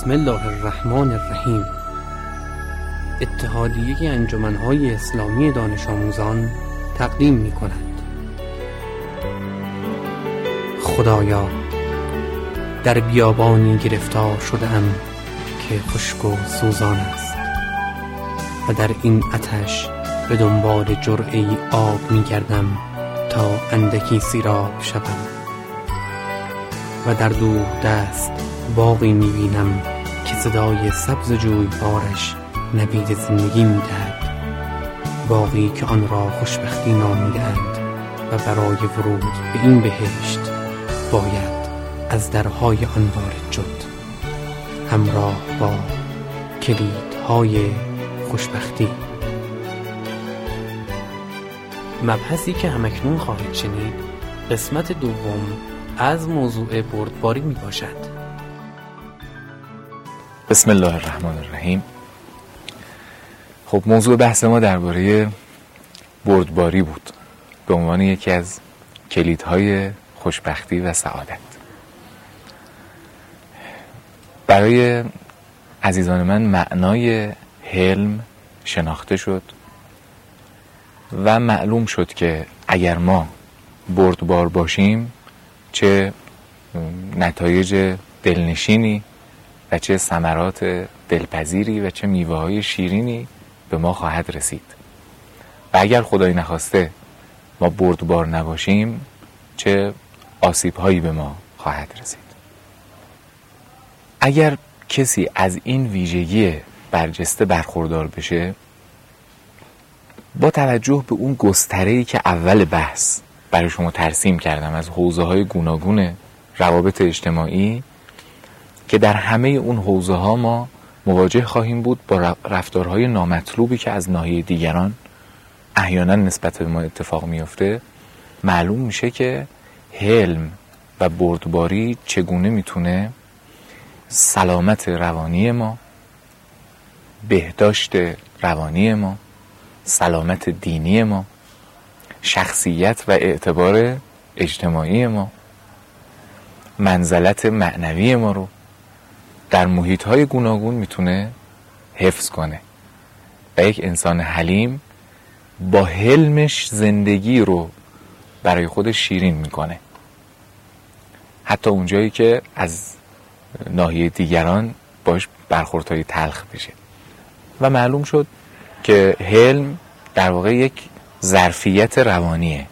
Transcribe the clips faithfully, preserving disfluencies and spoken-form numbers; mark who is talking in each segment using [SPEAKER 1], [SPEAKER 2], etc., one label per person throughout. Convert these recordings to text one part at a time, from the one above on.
[SPEAKER 1] بسم الله الرحمن الرحیم. اتحادیه انجمن‌های اسلامی دانش آموزان تقدیم می‌کند. خدایا، در بیابانی گرفتار شده‌ام که خشک و سوزان است و در این آتش به دنبال جرعه‌ای آب می‌گردم تا اندکی سیراب شوم و در دور دست باغی می‌بینم که صدای سبز جویبارش نوید زندگی می‌دهد، باغی که آن را خوشبختی نامیده‌اند و برای ورود به این بهشت باید از درهای آن وارد شد، همراه با کلیدهای خوشبختی. مبحثی که همکنون خواهید شنید قسمت دوم از موضوع بردباری می باشد.
[SPEAKER 2] بسم الله الرحمن الرحیم. خب موضوع بحث ما درباره بردباری بود به عنوان یکی از کلیدهای خوشبختی و سعادت. برای عزیزان من معنای حلم شناخته شد و معلوم شد که اگر ما بردبار باشیم چه نتایج دلنشینی و چه ثمرات دلپذیری و چه میوه‌های شیرینی به ما خواهد رسید، و اگر خدای نخواسته ما بردبار نباشیم چه آسیب‌هایی به ما خواهد رسید. اگر کسی از این ویژگی برجسته برخوردار بشه، با توجه به اون گستره‌ای که اول بحث برای شما ترسیم کردم از حوزه‌های گوناگون روابط اجتماعی، که در همه اون حوزه‌ها ما مواجه خواهیم بود با رفتارهای نامطلوبی که از ناحیه دیگران احیانا نسبت به ما اتفاق میفته، معلوم میشه که حلم و بردباری چگونه میتونه سلامت روانی ما، بهداشت روانی ما، سلامت دینی ما، شخصیت و اعتبار اجتماعی ما، منزلت معنوی ما رو در محیط‌های گوناگون میتونه حفظ کنه و یک انسان حلیم با حلمش زندگی رو برای خودش شیرین میکنه، حتی اونجایی که از ناحیه دیگران باش برخوردهای تلخ بشه. و معلوم شد که حلم در واقع یک ظرفیت روانیه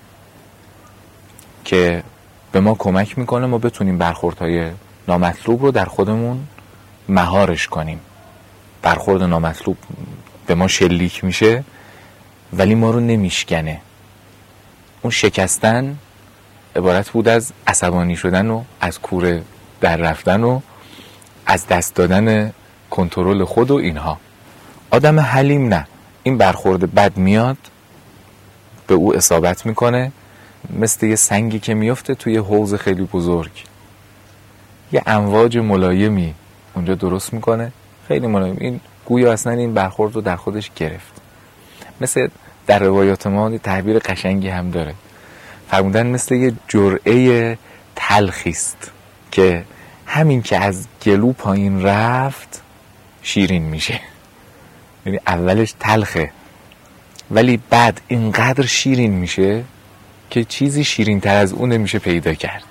[SPEAKER 2] که به ما کمک میکنه ما بتونیم برخوردهای نامطلوب رو در خودمون مهارش کنیم. برخورد نامطلوب به ما شلیک میشه ولی ما رو نمیشکنه. اون شکستن عبارت بود از عصبانی شدن و از کوره در رفتن و از دست دادن کنترل خود و اینها. آدم حلیم نه، این برخورد بد میاد به او اصابت میکنه، مثل یه سنگی که میفته توی حوض خیلی بزرگ، یه امواج ملایمی اونجا درست میکنه، خیلی ملایم. این گویا اصلا این برخورد رو در خودش گرفت. مثل در روایات ما تعبیر قشنگی هم داره، فرمودن مثل یه جرعه تلخیست که همین که از گلو پایین رفت شیرین میشه. یعنی اولش تلخه ولی بعد اینقدر شیرین میشه که چیزی شیرین تر از اون نمیشه پیدا کرد.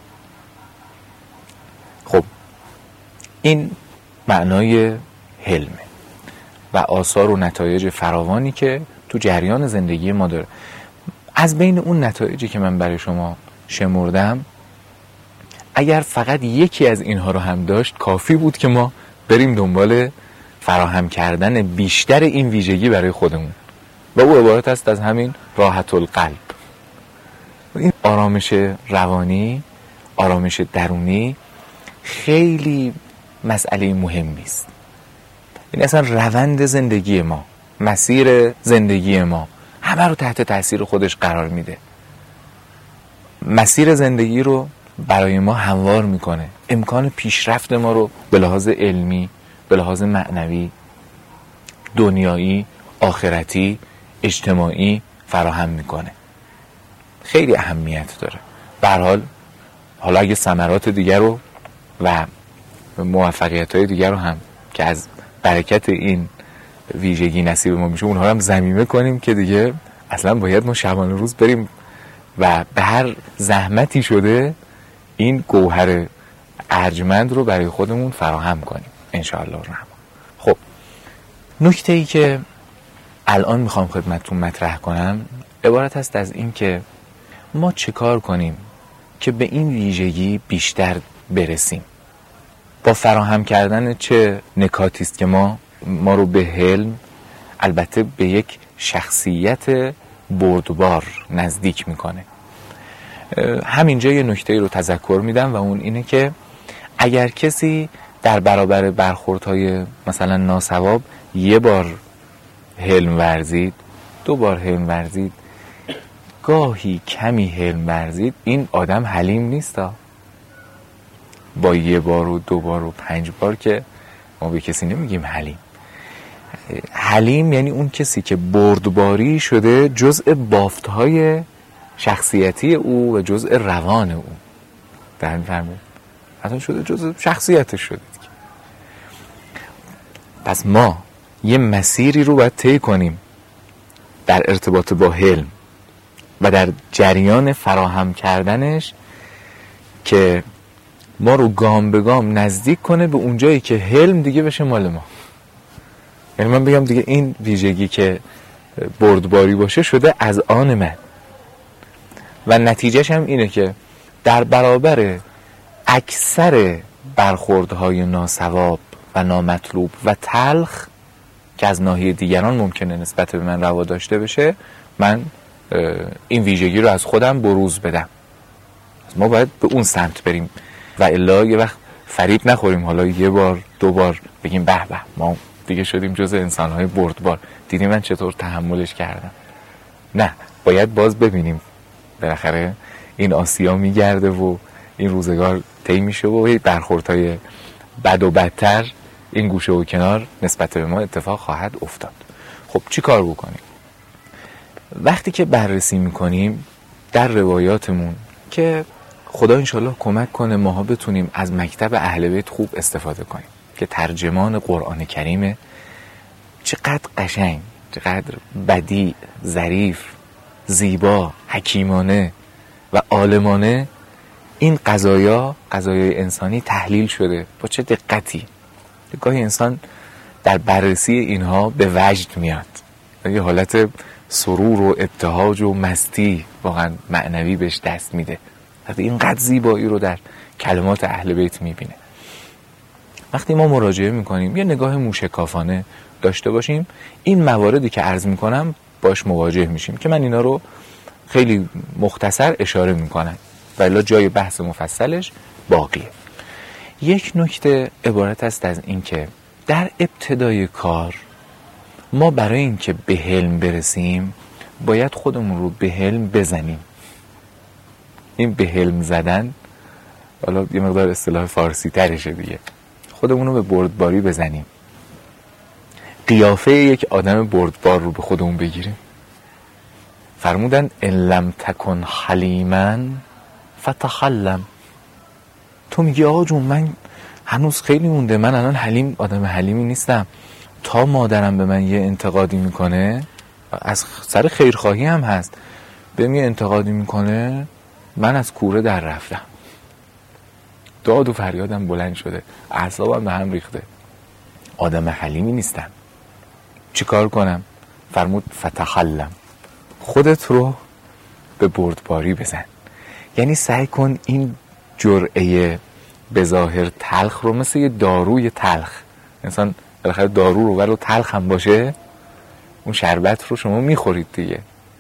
[SPEAKER 2] خب این معنای حلمه و آثار و نتایج فراوانی که تو جریان زندگی ما داره. از بین اون نتایجی که من برای شما شمردم، اگر فقط یکی از اینها رو هم داشت کافی بود که ما بریم دنبال فراهم کردن بیشتر این ویژگی برای خودمون، و او عبارت است از همین راحت القلب. این آرامش روانی، آرامش درونی خیلی مسئله مهمی است. این اصلا روند زندگی ما، مسیر زندگی ما همه رو تحت تاثیر خودش قرار میده. مسیر زندگی رو برای ما هموار میکنه، امکان پیشرفت ما رو به لحاظ علمی، به لحاظ معنوی، دنیایی، آخرتی، اجتماعی فراهم میکنه. خیلی اهمیت داره. به هر حال حالا اگه ثمرات دیگر رو و موفقیت‌های دیگر رو هم که از برکت این ویژگی نصیب ما میشه اونها رو هم ضمیمه کنیم که دیگه اصلا باید ما شبانه روز بریم و به هر زحمتی شده این گوهر ارجمند رو برای خودمون فراهم کنیم انشاءالله الرحمن. خب نکته ای که الان میخوام خدمتتون مطرح کنم عبارت است از این که ما چه کار کنیم که به این ویژگی بیشتر برسیم. با فراهم کردن چه نکاتی است که ما ما رو به حلم، البته به یک شخصیت بردبار نزدیک میکنه. همینجا یه نکته رو تذکر میدم و اون اینه که اگر کسی در برابر برخوردهای مثلا ناصواب یه بار حلم ورزید، دو بار حلم ورزید، گاهی کمی حلم ورزید، این آدم حلیم نیست. با یه بار و دو بار و پنج بار که ما به کسی نمیگیم حلیم. حلیم یعنی اون کسی که بردباری شده جزء بافتهای شخصیتی او و جزء روان او، در می‌فرمایید اصلا شده جزء شخصیتش شده دیگه. پس ما یه مسیری رو باید طی کنیم در ارتباط با حلم و در جریان فراهم کردنش که ما رو گام به گام نزدیک کنه به اونجایی که حلم دیگه بشه مال ما. یعنی من بگم دیگه این ویژگی که بردباری باشه شده از آن من و نتیجهش هم اینه که در برابر اکثر برخوردهای ناصواب و نامطلوب و تلخ که از ناحیه دیگران ممکنه نسبت به من روا داشته بشه، من این ویژگی رو از خودم بروز بدم. ما باید به اون سمت بریم و الا یه وقت فریب نخوریم حالا یه بار دو بار بگیم به به ما دیگه شدیم جزء انسانهای بردبار، دیدی من چطور تحملش کردم. نه، باید باز ببینیم بالاخره این آسیا میگرده و این روزگار طی میشه و برخوردهای بد و بدتر این گوشه و کنار نسبت به ما اتفاق خواهد افتاد. خب چی کار بکنیم؟ وقتی که بررسی میکنیم در روایاتمون که خدا انشالله کمک کنه ماها بتونیم از مکتب اهل بیت خوب استفاده کنیم که ترجمان قرآن کریمه، چقدر قشنگ، چقدر بدیع، ظریف، زیبا، حکیمانه و عالمانه این قضایا قضایای انسانی تحلیل شده، با چه دقتی. گاهی انسان در بررسی اینها به وجد میاد، یه حالت سرور و ابتهاج و مستی واقعا معنوی بهش دست میده وقتی اینقدر زیبایی رو در کلمات اهل بیت میبینه. وقتی ما مراجعه میکنیم یه نگاه موشکافانه داشته باشیم، این مواردی که عرض میکنم باش مواجه میشیم که من اینا رو خیلی مختصر اشاره میکنم و الا جای بحث مفصلش باقیه. یک نکته عبارت است از این که در ابتدای کار ما برای این که به حلم برسیم باید خودمون رو به حلم بزنیم. این به حلم زدن حالا یه مقدار اصطلاح فارسی ترشه دیگه، خودمون رو به بردباری بزنیم، قیافه یک آدم بردبار رو به خودمون بگیریم. فرمودن ان لم تکن حلیما فتحلم. تو میگی آقا جون من هنوز خیلی مونده، من الان حلیم آدم حلیمی نیستم. تا مادرم به من یه انتقادی میکنه، از سر خیرخواهی هم هست، بهم یه انتقادی میکنه، من از کوره در رفتم، داد و فریادم بلند شده، اعصابم به هم ریخته، آدم حلیمی نیستم. چی کار کنم؟ فرمود فتحلم، خودت رو به بردباری بزن. یعنی سعی کن این جرعه به ظاهر تلخ رو مثل یه داروی تلخ، انسان بالاخره دارو رو ولو تلخ هم باشه اون شربت رو شما میخورید دیگه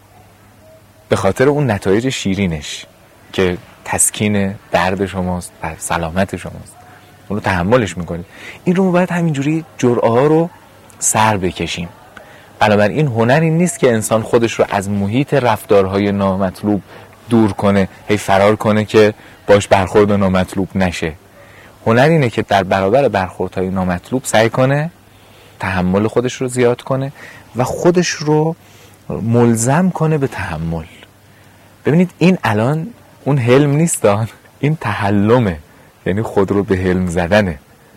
[SPEAKER 2] به خاطر اون نتایج شیرینش که تسکین درد شماست و سلامت شماست، اون رو تحملش میکنید. این رو باید همینجوری جرعه ها رو سر بکشیم. بنابراین هنر این نیست که انسان خودش رو از محیط رفتارهای نامطلوب دور کنه، هی فرار کنه که باش برخورد نامطلوب نشه. هنر اینه که در برابر برخوردهای نامطلوب سعی کنه تحمل خودش رو زیاد کنه و خودش رو ملزم کنه به تحمل. ببینید این الان اون حلم نیست، این تحلمه، یعنی خود رو به حلم زدنه.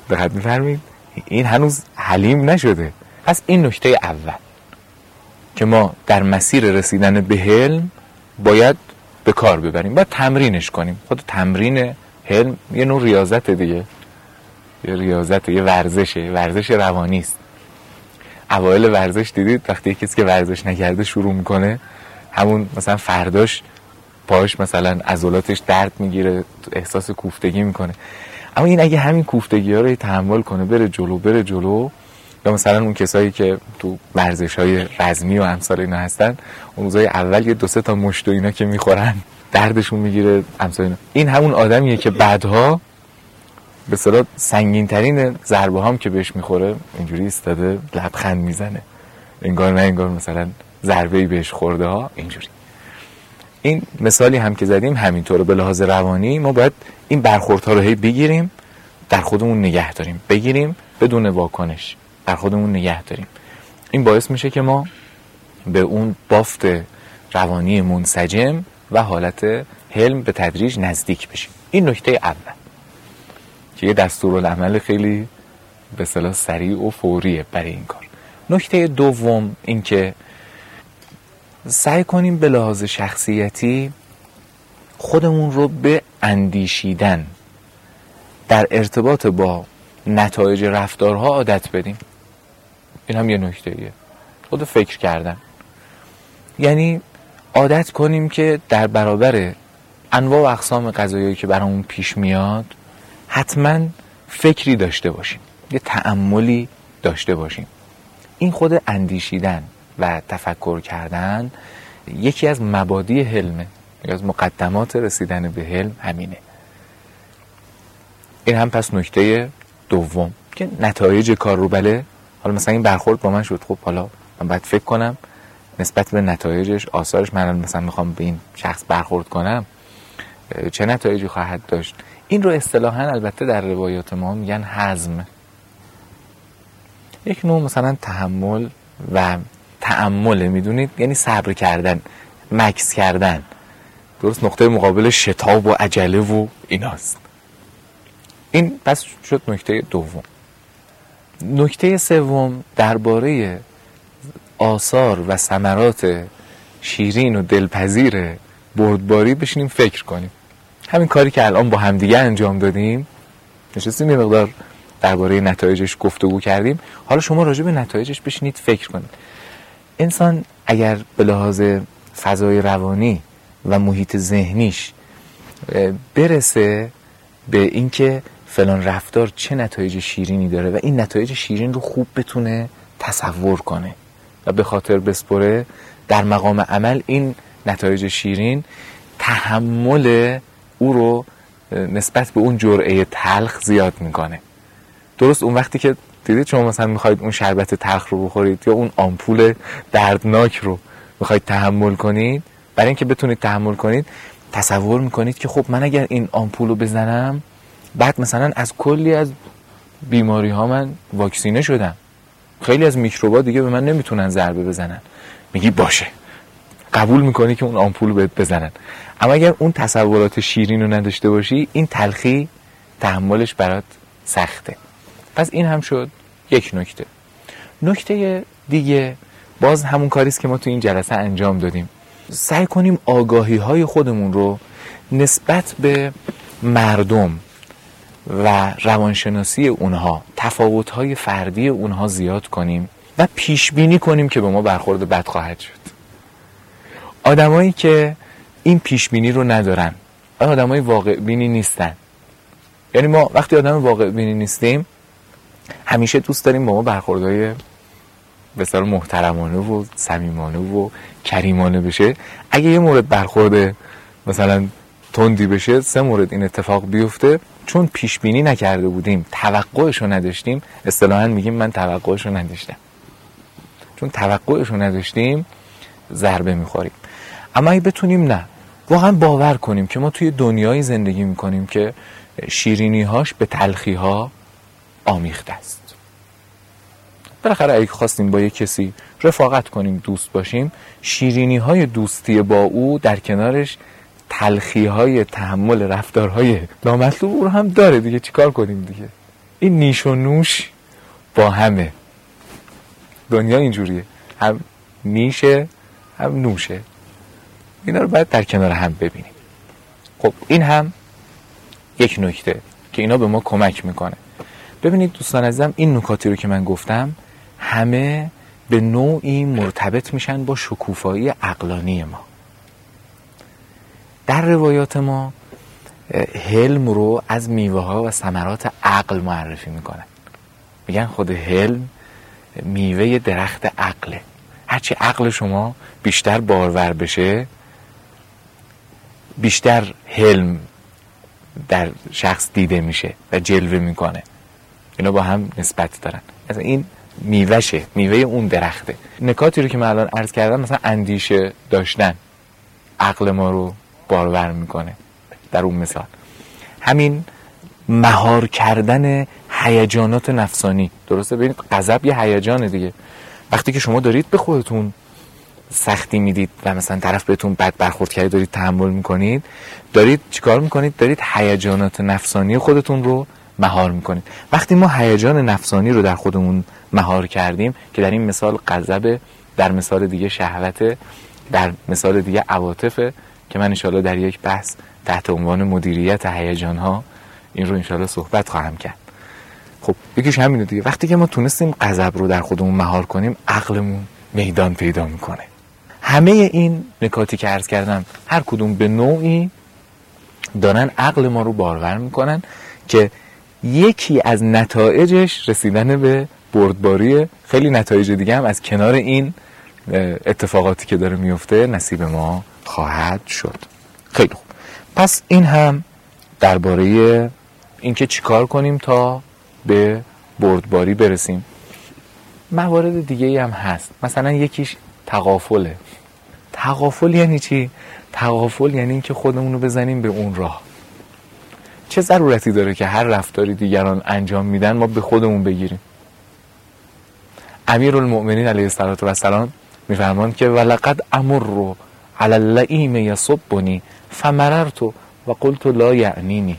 [SPEAKER 2] دقت می‌فرمایید؟ این هنوز حلیم نشده. پس این نکته اول که ما در مسیر رسیدن به حلم باید به کار ببریم، باید تمرینش کنیم. خود تمرین حلم یه نوع ریاضت دیگه، یه ریاضت، یه ورزشه، ورزش روانی است. اوایل ورزش دیدید وقتی کسی که ورزش نکرده شروع میکنه، همون مثلا فرداش پاش مثلا عضلاتش درد میگیره، احساس کوفتگی میکنه. اما این اگه همین کوفتگی ها رو تحمل کنه، بره جلو بره جلو، یا مثلا اون کسایی که تو ورزش‌های رزمی و امثال اینا هستن، اون روزای اول یه دو سه تا مشت و اینا که میخورن دردشون میگیره امثال اینا، این همون آدمیه که بعدها به اصطلاح سنگین ترین ضربه هم که بهش میخوره اینجوری ایستاده لبخند میزنه، انگار نه انگار مثلا ضربه‌ای بهش خورده ها اینجوری. این مثالی هم که زدیم همینطوره. به لحاظ روانی ما باید این برخوردها رو هی بگیریم، در خودمون نگه داریم، بگیریم بدون واکنش، در خودمون نگه داریم. این باعث میشه که ما به اون بافت روانی منسجم و حالت حلم به تدریج نزدیک بشیم. این نکته اول که یه دستورالعمل خیلی به اصطلاح سریع و فوریه برای این کار. نکته دوم این که سعی کنیم به لحاظ شخصیتی خودمون رو به اندیشیدن در ارتباط با نتایج رفتارها عادت بدیم. این هم یه نکته‌ایه، خود فکر کردن. یعنی عادت کنیم که در برابر انواع و اقسام قضایایی که برامون پیش میاد حتما فکری داشته باشیم، یه تأملی داشته باشیم. این خود اندیشیدن و تفکر کردن یکی از مبادی حلمه، یکی از مقدمات رسیدن به حلم همینه. این هم پس نکته دوم که نتایج کار رو بله، حالا مثلا این برخورد با من شد، خب حالا من باید فکر کنم نسبت به نتایجش، آثارش، من مثلا میخوام به این شخص برخورد کنم چه نتایجی خواهد داشت. این رو اصطلاحاً البته در روایات ما میگن هضم. یک نوع مثلا تحمل و تأمل، میدونید، یعنی صبر کردن، مکث کردن. درست نقطه مقابل شتاب و عجله و ایناست. این پس شد نکته دوم. نکته سوم درباره آثار و ثمرات شیرین و دلپذیر بردباری بشینیم فکر کنیم. همین کاری که الان با همدیگه انجام دادیم، نشستیم یه مقدار درباره نتایجش گفتگو کردیم، حالا شما راجع به نتایجش بشینید فکر کنید. انسان اگر به لحاظ فضای روانی و محیط ذهنیش برسه به اینکه فلان رفتار چه نتایج شیرینی داره و این نتایج شیرین رو خوب بتونه تصور کنه و به خاطر بسپره، در مقام عمل این نتایج شیرین تحمل او رو نسبت به اون جرعه تلخ زیاد میکنه. درست اون وقتی که دیدید شما مثلا میخواید اون شربت تلخ رو بخورید یا اون آمپول دردناک رو میخواید تحمل کنید، برای اینکه بتونید تحمل کنید تصور میکنید که خب من اگر این آمپول رو بزنم بعد مثلا از کلی از بیماری ها من واکسینه شدم، خیلی از میکروبا دیگه به من نمیتونن ضربه بزنن. میگی باشه، قبول میکنی که اون آمپول رو بهت بزنن. اما اگر اون تصورات شیرین رو نداشته باشی، این تلخی تحملش برات سخته. پس این هم شد یک نکته. نکته دیگه باز همون کاریست که ما تو این جلسه انجام دادیم. سعی کنیم آگاهی های خودمون رو نسبت به مردم و روانشناسی اونها، تفاوت‌های فردی اونها زیاد کنیم و پیش بینی کنیم که به ما برخورد بد خواهد شد. آدمایی که این پیش بینی رو ندارن، آدمای واقع بینی نیستن. یعنی ما وقتی آدم واقع بینی نیستیم همیشه دوست داریم با ما برخوردهای بسیار محترمانه و صمیمانه و کریمانه بشه. اگه یه مورد برخورد مثلا تندی بشه، سه مورد این اتفاق بیفته، چون پیش بینی نکرده بودیم، توقعش رو نداشتیم، اصطلاحاً میگیم من توقعش رو نداشتم. چون توقعش رو نداشتیم ضربه میخوریم. اما اگه بتونیم نه، واقعا باور کنیم که ما توی دنیای زندگی میکنیم که شیرینی‌هاش به تلخی‌ها آمیخته است. بالاخره اگه خواستیم با یک کسی رفاقت کنیم، دوست باشیم، شیرینی‌های دوستی با او در کنارش تلخی‌های تحمل رفتارهای نامطلوب رو هم داره دیگه. چیکار کنیم دیگه؟ این نیش و نوش با همه. دنیا اینجوریه، هم نیشه هم نوشه، اینا رو باید در کنار هم ببینیم. خب این هم یک نکته که اینا به ما کمک میکنه. ببینید دوستان عزیزم، این نکاتی رو که من گفتم همه به نوعی مرتبط میشن با شکوفایی عقلانی ما. در روایات ما حلم رو از میوه ها و ثمرات عقل معرفی میکنن. میگن خود حلم میوه درخت عقله. هرچی عقل شما بیشتر بارور بشه، بیشتر حلم در شخص دیده میشه و جلوه میکنه. اینا با هم نسبت دارن. مثلا این میوهشه، میوه اون درخته. نکاتی رو که من الان عرض کردم، مثلا اندیشه داشتن عقل ما رو بارور میکنه. در اون مثال همین مهار کردن هیجانات نفسانی، درسته؟ ببینید غضب یه هیجانه دیگه. وقتی که شما دارید به خودتون سختی میدید و مثلا طرف بهتون بد برخورد کرده، دارید تحمل میکنید، دارید چیکار میکنید؟ دارید هیجانات نفسانی خودتون رو مهار میکنید. وقتی ما هیجان نفسانی رو در خودمون مهار کردیم، که در این مثال غضب، در مثال دیگه شهوت، در مثال دیگه عواطفه، که من انشالله در یک بحث تحت عنوان مدیریت هیجان ها این رو انشالله صحبت خواهم کرد. خب یکیش همینه دیگه. وقتی که ما تونستیم غضب رو در خودمون مهار کنیم، عقلمون میدان پیدا میکنه. همه این نکاتی که عرض کردم هر کدوم به نوعی دارن عقل ما رو بارور میکنن که یکی از نتایجش رسیدن به بردباری. خیلی نتایج دیگه هم از کنار این اتفاقاتی که داره میفته نصیب ما خواهد شد. خیلی خوب. پس این هم درباره اینکه چیکار کنیم تا به بردباری برسیم. موارد دیگه هم هست. مثلا یکیش تغافله. تغافل یعنی چی؟ تغافل یعنی اینکه خودمون رو بزنیم به اون راه. چه ضرورتی داره که هر رفتاری دیگران انجام میدن ما به خودمون بگیریم؟ امیرالمؤمنین علیه السلام میفرماند که ولقد امر علی اللئیم یصبنی فمررت و قلت لا یعنینی.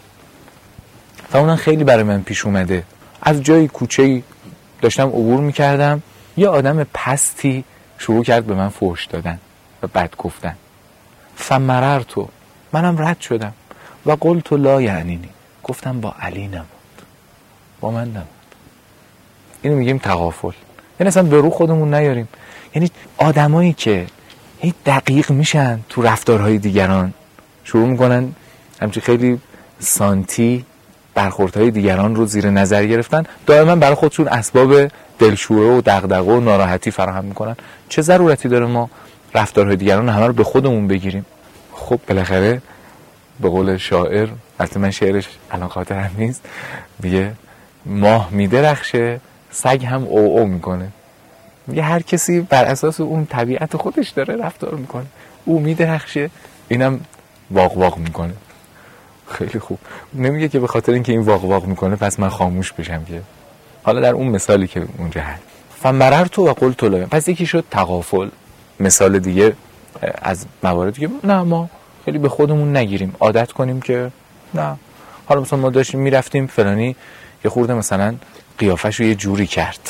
[SPEAKER 2] و اونم خیلی برای من پیش اومده. از جای کوچه‌ای داشتم عبور میکردم، یه آدم پستی شروع کرد به من فحش دادن و بد گفتن. فمررت، منم رد شدم. و قلت لا یعنینی، گفتم با علی نبود، با من نبود. اینو میگیم تغافل. یعنی اصلا به رو خودمون نیاریم. یعنی آدمایی که هی دقیق میشن تو رفتارهای دیگران، شروع میکنن همچین خیلی سانتی برخوردهای دیگران رو زیر نظر گرفتن، دائما برای خودشون اسباب دلشوره و دغدغه و ناراحتی فراهم میکنن. چه ضرورتی داره ما رفتارهای دیگران همه رو به خودمون بگیریم؟ خب بالاخره به قول شاعر، البته من شعرش الان خاطرم نیست، میگه ماه میدرخشه سگ هم او او میکنه. میگه هر کسی بر اساس اون طبیعت خودش داره رفتار میکنه. او میدرخشه، اینم واق واق میکنه. خیلی خوب. نمیگه که به خاطر اینکه این واق واق میکنه پس من خاموش بشم، که حالا در اون مثالی که اونجا هست فمررت و قلت لا. پس یکی شد تغافل. مثال دیگه از مواردی که نه ما خیلی به خودمون نگیریم، عادت کنیم که نه، حالا مثلا ما داشتیم میرفتیم فلانی یه خورده مثلا قیافش رو یه جوری کرد،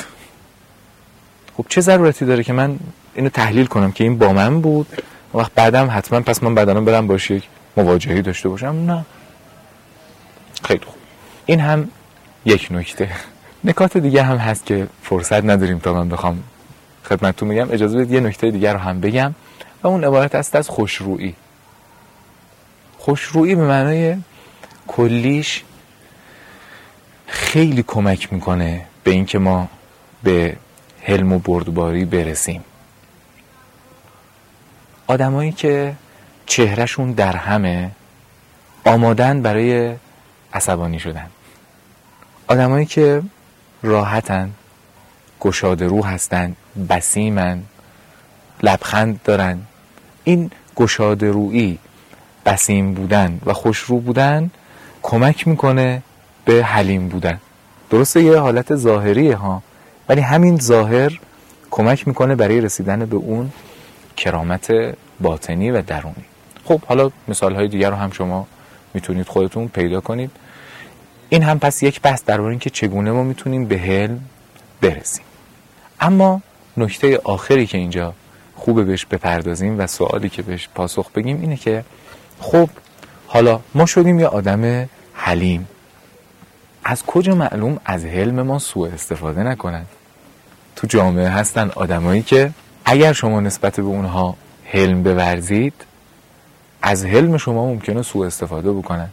[SPEAKER 2] خب چه ضرورتی داره که من اینو تحلیل کنم که این با من بود وقت بعدم حتما پس من بعداً برم باشه یک مواجهی داشته باشم؟ نه. خیلی خوب. این هم یک نکته. نکات دیگه هم هست که فرصت نداریم تا من بخوام خدمتتون بگم. اجازه بدید یه نکته دیگه رو هم بگم و اون عبارت است از خوشرویی. خوشرویی به معنای کلیش خیلی کمک میکنه به این که ما به حلم و بردباری برسیم. آدمایی که چهرهشون در همه آمادن برای عصبانی شدن، آدمایی که راحتن، گشاده رو هستن، بسیمن، لبخند دارن. این گشاده رویی، بسیم بودن و خوشرو بودن کمک میکنه به حلیم بودن. درسته یه حالت ظاهریه ها، ولی همین ظاهر کمک میکنه برای رسیدن به اون کرامت باطنی و درونی. خب حالا مثالهای دیگر رو هم شما میتونید خودتون پیدا کنید. این هم پس یک بحث درباره این که چگونه ما میتونیم به حلم برسیم. اما نکته آخری که اینجا خوبه بهش بپردازیم و سوالی که بهش پاسخ بگیم اینه که خب حالا ما شدیم یه آدم حلیم، از کجا معلوم از حلم ما سوء استفاده نکنن؟ تو جامعه هستن آدمایی که اگر شما نسبت به اونها حلم بورزید از حلم شما ممکنه سوء استفاده بکنن.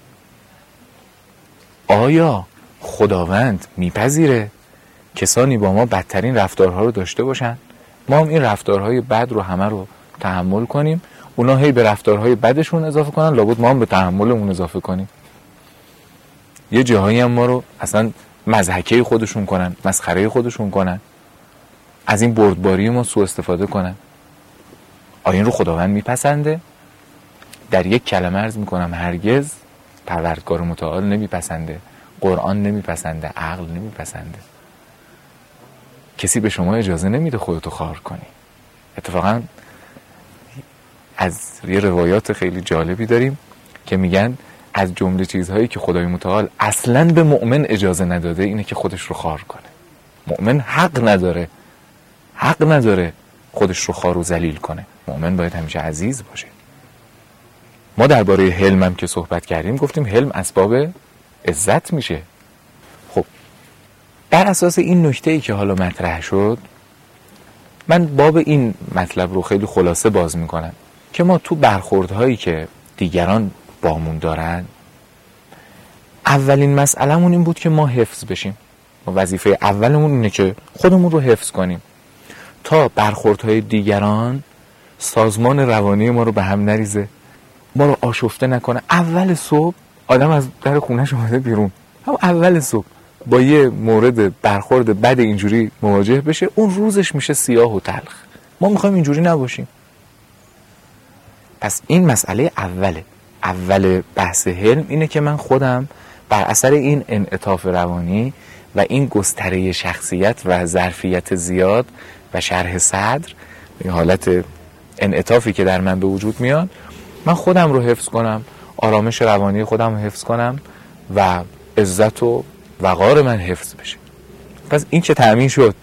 [SPEAKER 2] آیا خداوند میپذیره کسانی با ما بدترین رفتارها رو داشته باشن؟ ما هم این رفتارهای بد رو همه رو تحمل کنیم، اونا هی به رفتارهای بدشون اضافه کنن، لابد ما هم به تحملمون اضافه کنیم. یه جاهایی هم ما رو اصلا مضحکه خودشون کنن، مسخره خودشون کنن، از این بردباری ما سوء استفاده کنن. آیا این رو خداوند میپسنده؟ در یک کلمه عرض میکنم هرگز پروردگار متعال نمیپسنده، قرآن نمیپسنده، عقل نمیپسنده. کسی به شما اجازه نمیده خودتو خوار کنی. اتفاقا از یه روایات خیلی جالبی داریم که میگن از جمله چیزهایی که خدای متعال اصلاً به مؤمن اجازه نداده اینه که خودش رو خوار کنه. مؤمن حق نداره حق نداره خودش رو خوار و ذلیل کنه. مؤمن باید همیشه عزیز باشه. ما درباره حلم هم که صحبت کردیم گفتیم حلم اسباب عزت میشه. خب بر اساس این نکته‌ای که حالا مطرح شد من باب این مطلب رو خیلی خلاصه باز میکنم که ما تو برخوردهایی که دیگران بامون دارن اولین مسئله‌مون این بود که ما حفظ بشیم. وظیفه اولمون اینه که خودمون رو حفظ کنیم تا برخوردهای دیگران سازمان روانی ما رو به هم نریزه، ما رو آشفته نکنه. اول صبح آدم از در خونه‌ش اومده بیرون، هم اول صبح با یه مورد برخورد بد اینجوری مواجه بشه، اون روزش میشه سیاه و تلخ. ما میخوایم اینجوری نباشیم. پس این مسئله اوله. اول بحث حلم اینه که من خودم بر اثر این انعطاف روانی و این گستره شخصیت و ظرفیت زیاد و شرح صدر، این حالت انعطافی که در من به وجود میاد، من خودم رو حفظ کنم، آرامش روانی خودم رو حفظ کنم و عزت و وقار من حفظ بشه. پس این که تأمین شد،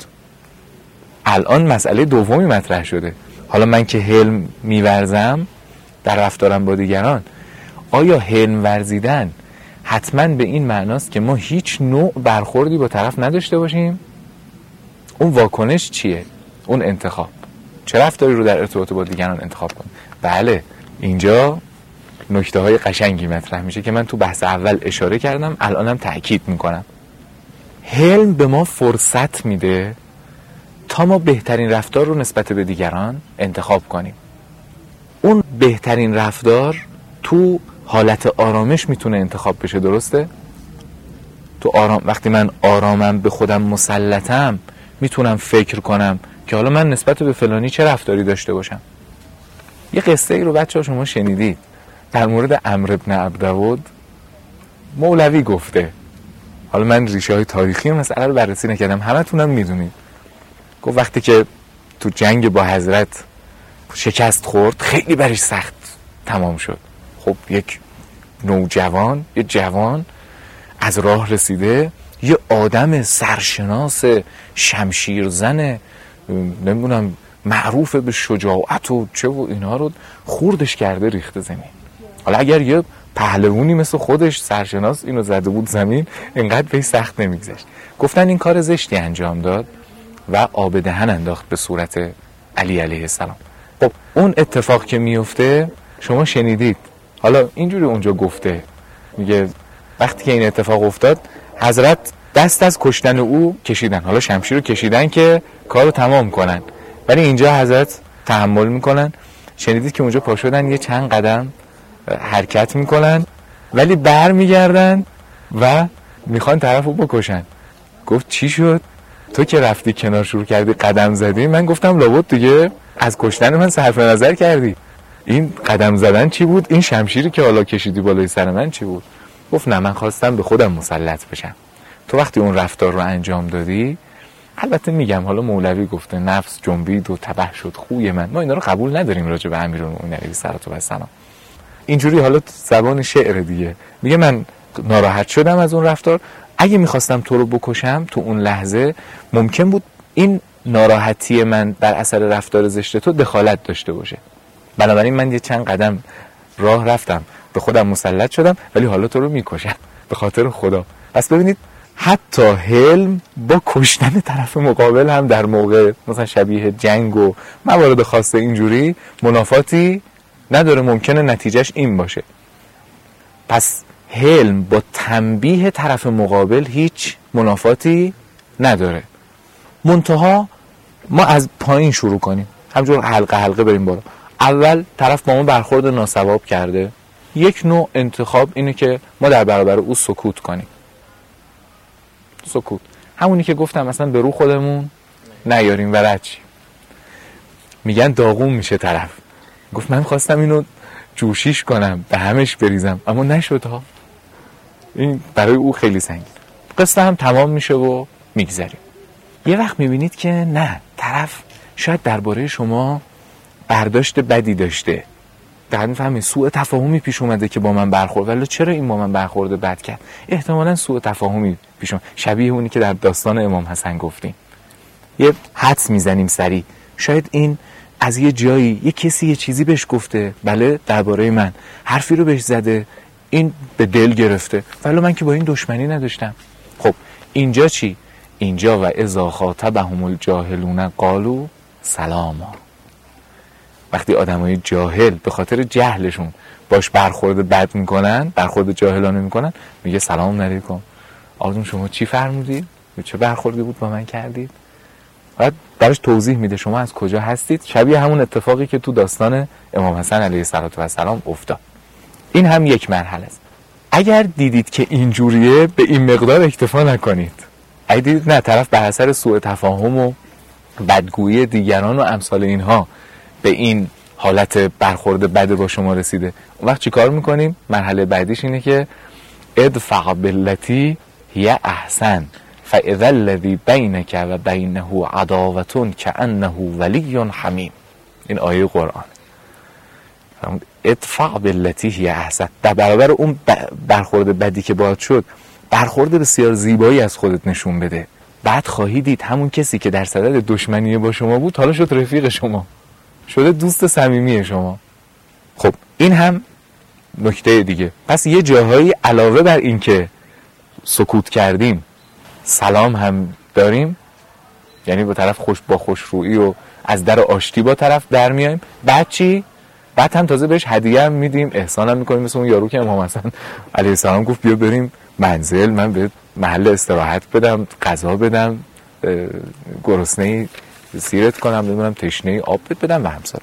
[SPEAKER 2] الان مسئله دومی مطرح شده. حالا من که حلم میورزم در رفتارم با دیگران، آیا حلم ورزیدن حتما به این معناست که ما هیچ نوع برخوردی با طرف نداشته باشیم؟ اون واکنش چیه؟ اون انتخاب چه رفتاری رو در ارتباط با دیگران انتخاب کنیم؟ بله، اینجا نکته های قشنگی مطرح میشه که من تو بحث اول اشاره کردم، الانم تأکید میکنم. حلم به ما فرصت میده تا ما بهترین رفتار رو نسبت به دیگران انتخاب کنیم. اون بهترین رفتار تو حالت آرامش میتونه انتخاب بشه، درسته؟ تو آرام، وقتی من آرامم، به خودم مسلطم، میتونم فکر کنم که حالا من نسبت به فلانی چه رفتاری داشته باشم. یه قصه ای رو بچه‌ها شما شنیدید در مورد عمرو بن عبدود. مولوی گفته، حالا من ریشه های تاریخی مسئله رو بررسی نکردم، همه تونم میدونید. گفت وقتی که تو جنگ با حضرت شکست خورد خیلی برش سخت تمام شد. خب یک نوجوان، یه جوان از راه رسیده، یه آدم سرشناس شمشیرزن نمیدونم معروف به شجاعت و چه و اینا رو خوردش کرده، ریخته زمین. حالا اگر یه پهلوانی مثل خودش سرشناس اینو زده بود زمین، اینقدر بهش سخت نمیگذشت. گفتن این کار زشتی انجام داد و آب دهن انداخت به صورت علی علیه السلام. خب اون اتفاق که میفته شما شنیدید. حالا اینجوری اونجا گفته، میگه وقتی که این اتفاق افتاد حضرت دست از کشتن او کشیدن، حالا شمشیر رو کشیدن که کارو تمام کنن، ولی اینجا حضرت تحمل میکنن. شنیدید که اونجا پا شدن یه چند قدم حرکت میکنن ولی بر میگردن و میخوان طرفو بکشن. گفت چی شد؟ تو که رفتی کنار شروع کردی قدم زدی، من گفتم لابد دیگه از کشتن من صرف نظر کردی. این قدم زدن چی بود؟ این شمشیری که حالا کشیدی بالای سر من چی بود؟ گفت نه، من خواستم به خودم مسلط بشم. تو وقتی اون رفتار رو انجام دادی، البته میگم حالا مولوی گفته نفس جنبید و تبه شد خوی من، ما اینا رو قبول نداریم راجع به امیرالمومنین علیه السلام. اینجوری حالا زبان شعر دیگه میگه من ناراحت شدم از اون رفتار، اگه میخواستم تو رو بکشم تو اون لحظه ممکن بود این ناراحتی من بر اثر رفتار زشت تو دخالت داشته باشه. بنابراین من یه چند قدم راه رفتم، به خودم مسلط شدم، ولی حالا تو رو میکشم به خاطر خدا. پس ببینید حتی حلم با کشتن طرف مقابل هم در موقع مثلا شبیه جنگ و موارد خاصه اینجوری منافاتی نداره، ممکنه نتیجهش این باشه. پس حلم با تنبیه طرف مقابل هیچ منافاتی نداره. منتها ما از پایین شروع کنیم، همجور حلقه حلقه بریم بالا. اول طرف با ما برخورد ناصواب کرده، یک نوع انتخاب اینه که ما در برابر او سکوت کنیم. سکوت همونی که گفتم مثلا به رو خودمون نیاریم و رد شیم. میگن داغون میشه طرف. گفت من خواستم اینو جوشیش کنم به همش بریزم اما نشد ها. این برای او خیلی سنگین. قصه هم تمام میشه و میگذریم. یه وقت میبینید که نه، طرف شاید درباره شما برداشت بدی داشته، در میفهمی سوء تفاهمی پیش اومده که با من برخورد، ولی چرا این با من برخورد بد کرد؟ احتمالاً سوء تفاهمی پیش اومد، شبیه اونی که در داستان امام حسن گفتیم. یه حدس میزنیم سری، شاید این از یه جایی یه کسی یه چیزی بهش گفته، بله درباره من حرفی رو بهش زده، این به دل گرفته، ولی من که با این دشمنی نداشتم. خب اینجا چی؟ اینجا و اذا خاطبهم الجاهلون قالوا سلاما. وقتی آدمای جاهل به خاطر جهلشون باش برخورد بد میکنن، برخورد جاهلانه میکنن، میگه سلام علیکم، آقا شما چی فرمودید؟ چه برخوردی بود با من کردید؟ بعد براش توضیح میده شما از کجا هستید، شبیه همون اتفاقی که تو داستان امام حسن علیه السلام افتاد. این هم یک مرحله است. اگر دیدید که اینجوریه به این مقدار اکتفا نکنید. اگه دیدید نه، طرف بر اثر سوء تفاهم و بدگویی دیگران و امثال اینها به این حالت برخورد بد با شما رسیده، اون وقت چی کار میکنیم؟ مرحله بعدیش اینه که ادفع باللتی هی احسن فاذا الذی بینک و بینه عداوة کأنه ولی حمیم. این آیه قرآن. ادفع باللتی هی احسن، در برابر اون برخورد بدی که باید شد، برخورد بسیار زیبایی از خودت نشون بده. بعد خواهی دید همون کسی که در صدد دشمنی با شما بود حالا شد رفیق شما، شده دوست صمیمی شما. خب این هم نکته دیگه. پس یه جاهایی علاوه بر این که سکوت کردیم سلام هم داریم، یعنی با طرف خوش با خوشرویی و از در آشتی با طرف در میایم. بعد چی؟ بعد هم تازه بهش هدیه هم میدیم، احسان هم میکنیم، مثل اون یارو که امام حسن علیه السلام گفت بیا بریم منزل، من به محل استراحت بدم، غذا بدم، گرسنه‌ای سیرت کنم، نمیدونم تشنه‌ای آب بدم و همسال.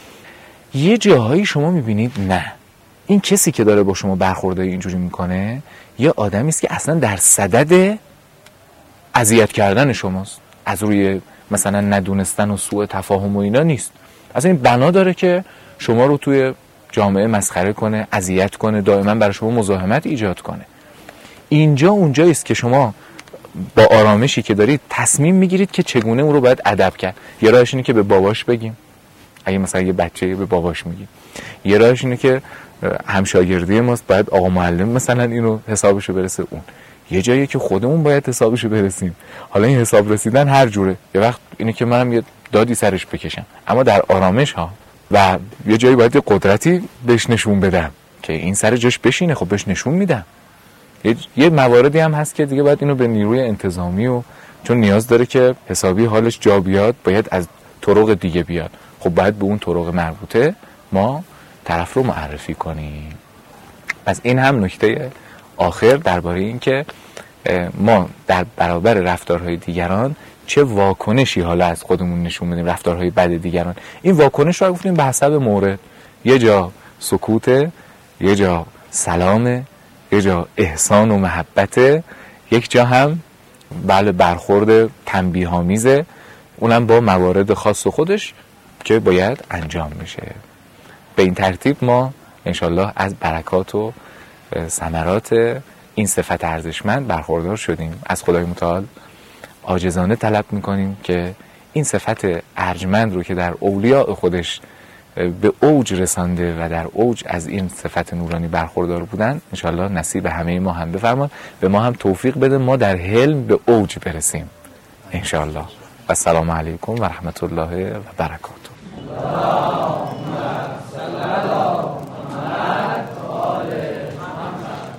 [SPEAKER 2] یه جاهایی شما میبینید نه، این کسی که داره با شما برخوردای اینجوری میکنه یه آدمی است که اصلا در صدد اذیت کردن شماست، از روی مثلا ندونستن و سوء تفاهم و اینا نیست. اصلا این بنا داره که شما رو توی جامعه مسخره کنه، اذیت کنه، دائما برای شما مزاحمت ایجاد کنه. اینجا اونجایی است که شما با آرامشی که دارید تصمیم میگیرید که چگونه اون رو باید ادب کرد. یه راهش اینه که به باباش بگیم، اگه مثلا یه بچه به باباش میگیم. یه راهش اینه که همشاگردی ماست، باید آقا معلم مثلا اینو حسابشو برسه اون. یه جایی که خودمون باید حسابشو برسیم. حالا این حساب رسیدن هر جوره. یه وقت اینه که منم یه دادی سرش بکشم، اما در آرامش ها. و یه جایی باید یه قدرتی بهش نشون بدم که این سر جاش بشینه، خب بهش نشون میدم. یه, یه مواردی هم هست که دیگه باید اینو به نیروی انتظامی و چون نیاز داره که حسابی حالش جا بیاد، باید از طرق دیگه بیاد. خب باید به اون طرق مربوطه ما طرف رو معرفی کنیم. پس این هم نکته آخر درباره این که ما در برابر رفتارهای دیگران چه واکنشی حالا از خودمون نشون بدیم، رفتارهای بد دیگران. این واکنش رو گفتیم به حسب مورد، یه جا سکوته، یه جا سلامه، یه جا احسان و محبته، یک جا هم بله برخورد تنبیه‌آمیزه، اونم با موارد خاص خودش که باید انجام میشه. به این ترتیب ما انشالله از برکات و ثمرات این صفت ارزشمند برخوردار شدیم. از خدای متعال عاجزانه طلب میکنیم که این صفت ارجمند رو که در اولیاء خودش به اوج رسانده و در اوج از این صفت نورانی برخوردار بودن، انشالله نصیب همه ما هم بفرمان، به ما هم توفیق بده ما در حلم به اوج برسیم انشالله. و السلام علیکم و رحمت الله و برکاته.